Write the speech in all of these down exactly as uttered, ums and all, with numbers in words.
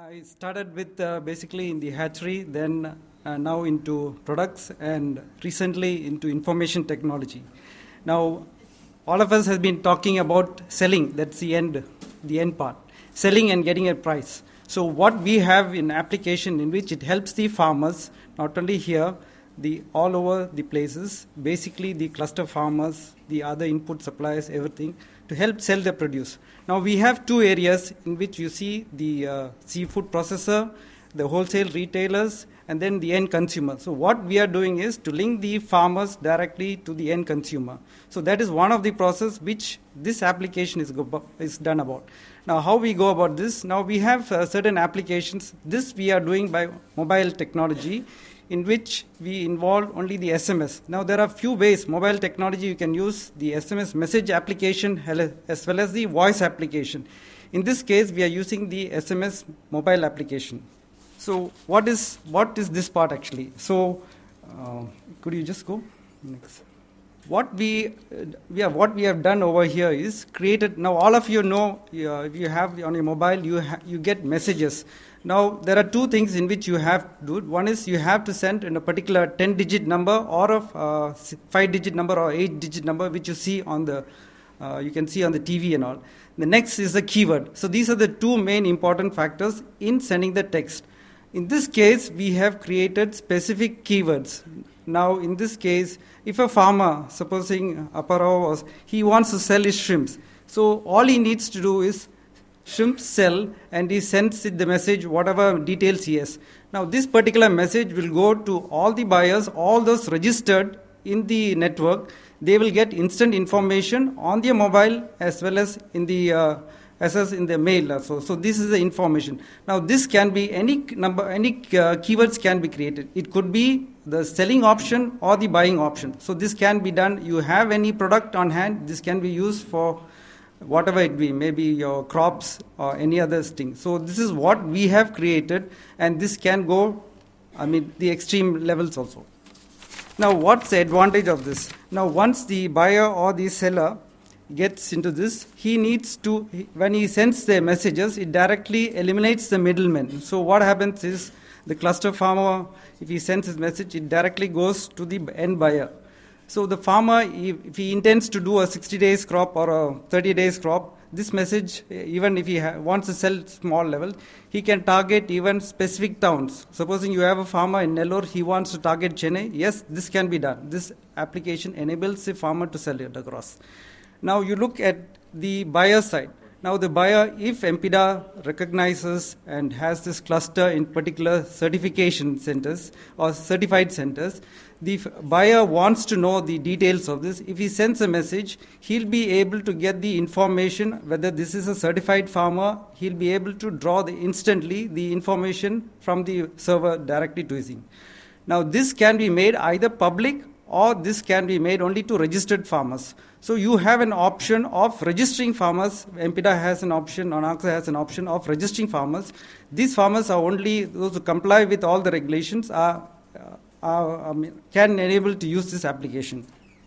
I started with uh, basically in the hatchery, then uh, now into products, and recently into information technology. Now, all of us have been talking about selling. That's the end, the end part. Selling and getting a price. So what we have in application in which it helps the farmers, not only here, the all over the places, basically the cluster farmers, the other input suppliers, everything, to help sell their produce. Now we have two areas in which you see the uh, seafood processor, the wholesale retailers, and then the end consumer. So what we are doing is to link the farmers directly to the end consumer. So that is one of the process which this application is, go, is done about. Now how we go about this? Now we have uh, certain applications. This we are doing by mobile technology, in which we involve only the S M S. Now there are few ways, mobile technology, you can use the S M S message application as well as the voice application. In this case, we are using the S M S mobile application. So what is what is this part actually? So uh, could you just go next? What we, uh, we have, what we have done over here is created, now all of you know, uh, if you have on your mobile, you, ha- you get messages. Now, there are two things in which you have to do. One is you have to send in a particular ten-digit number or a uh, five-digit number or eight-digit number, which you see on the, uh, you can see on the T V and all. The next is the keyword. So these are the two main important factors in sending the text. In this case, we have created specific keywords. Now, in this case, if a farmer, supposing Aparo, he wants to sell his shrimps. So all he needs to do is shrimp sell, and he sends it the message, whatever details he has. Now, this particular message will go to all the buyers, all those registered in the network. They will get instant information on their mobile as well as in the uh, as well as in the mail also. So this is the information. Now, this can be any number, any uh, keywords can be created. It could be the selling option or the buying option. So this can be done. You have any product on hand, this can be used for whatever it be, maybe your crops or any other thing. So this is what we have created, and this can go, I mean, the extreme levels also. Now, what's the advantage of this? Now, once the buyer or the seller gets into this, he needs to, when he sends the messages, it directly eliminates the middleman. So what happens is the cluster farmer, if he sends his message, it directly goes to the end buyer. So the farmer, if he intends to do a sixty days crop or a thirty days crop, this message, even if he ha- wants to sell small level, he can target even specific towns. Supposing you have a farmer in Nellore, he wants to target Chennai, yes, this can be done. This application enables the farmer to sell it across. Now you look at the buyer side. Now the buyer, if M P D A recognizes and has this cluster in particular certification centers or certified centers, the buyer wants to know the details of this. If he sends a message, he'll be able to get the information whether this is a certified farmer. He'll be able to draw the instantly the information from the server directly to his email. Now this can be made either public or this can be made only to registered farmers. So you have an option of registering farmers. M P D A has an option, ONACSA has an option of registering farmers. These farmers are only those who comply with all the regulations are, are I mean, can enable to use this application.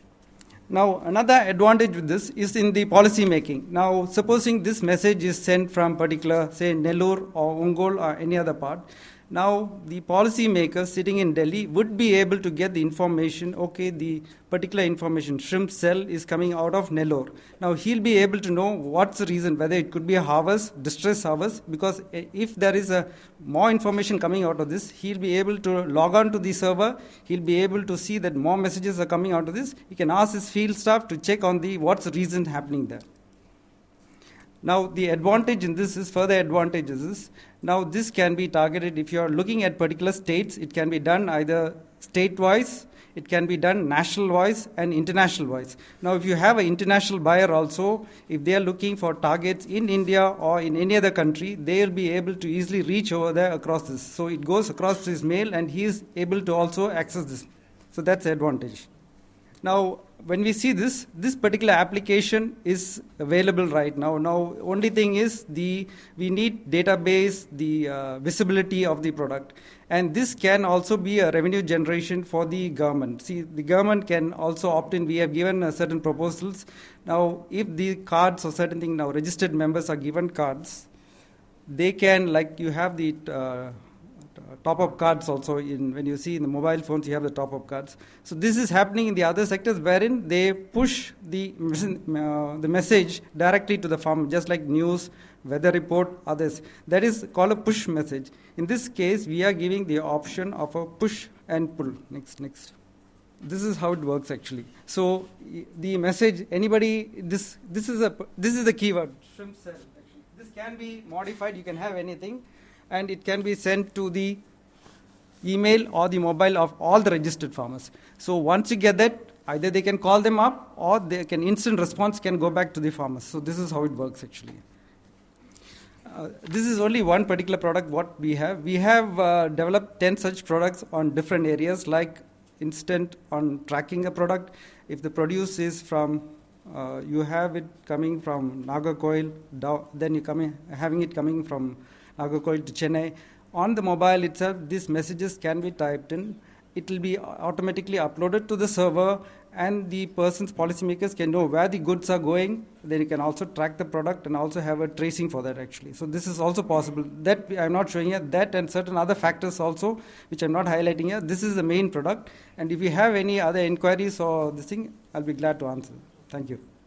Now, another advantage with this is in the policy making. Now, supposing this message is sent from particular, say, Nellore or Ongole or any other part, now the policy makers sitting in Delhi would be able to get the information, okay, the particular information, shrimp cell is coming out of Nellore. Now he'll be able to know what's the reason, whether it could be a harvest, distress harvest, because if there is a more information coming out of this, he'll be able to log on to the server, he'll be able to see that more messages are coming out of this. He can ask his field staff to check on the what's the reason happening there. Now, the advantage in this is, further advantages is, now this can be targeted, if you are looking at particular states, it can be done either state-wise, it can be done national-wise and international-wise. Now, if you have an international buyer also, if they are looking for targets in India or in any other country, they will be able to easily reach over there across this. So it goes across his mail and he is able to also access this. So that's the advantage. Now, when we see this, this particular application is available right now. Now, only thing is the we need database, the uh, visibility of the product. And this can also be a revenue generation for the government. See, the government can also opt in. We have given uh, certain proposals. Now, if the cards or certain thing, now registered members are given cards, they can, like you have the uh, top-up cards also, in when you see in the mobile phones, you have the top-up cards. So this is happening in the other sectors wherein they push the, uh, the message directly to the farmer, just like news, weather report, others. That is called a push message. In this case, we are giving the option of a push and pull. Next, next. This is how it works actually. So the message, anybody, this this is a this is the keyword, shrimp cell. Actually, this can be modified. You can have anything, and it can be sent to the email or the mobile of all the registered farmers. So once you get that, either they can call them up or they can instant response can go back to the farmers. So this is how it works actually. Uh, this is only one particular product what we have. We have uh, developed ten such products on different areas, like instant on tracking a product. If the produce is from, uh, you have it coming from Nagercoil, then you coming having it coming from Nagercoil to Chennai. On the mobile itself, these messages can be typed in. It will be automatically uploaded to the server, and the person's policymakers can know where the goods are going. Then you can also track the product and also have a tracing for that actually. So this is also possible. That I'm not showing here. That and certain other factors also, which I'm not highlighting here. This is the main product. And if you have any other inquiries or this thing, I'll be glad to answer. Thank you.